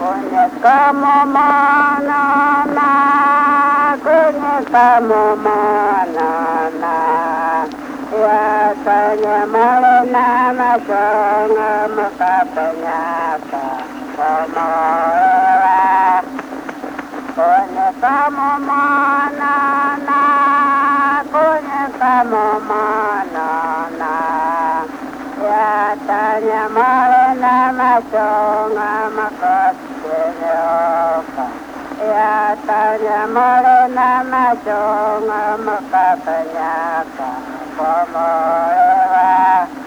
Kamu mana na, kunya kamu mana na, ya tanya mana masonga muka penyata, kamu kunya kamu mana na, kunya kamu mana na, ya tanya mana masonga muka ya tanya mana masonga muka penyata, kamu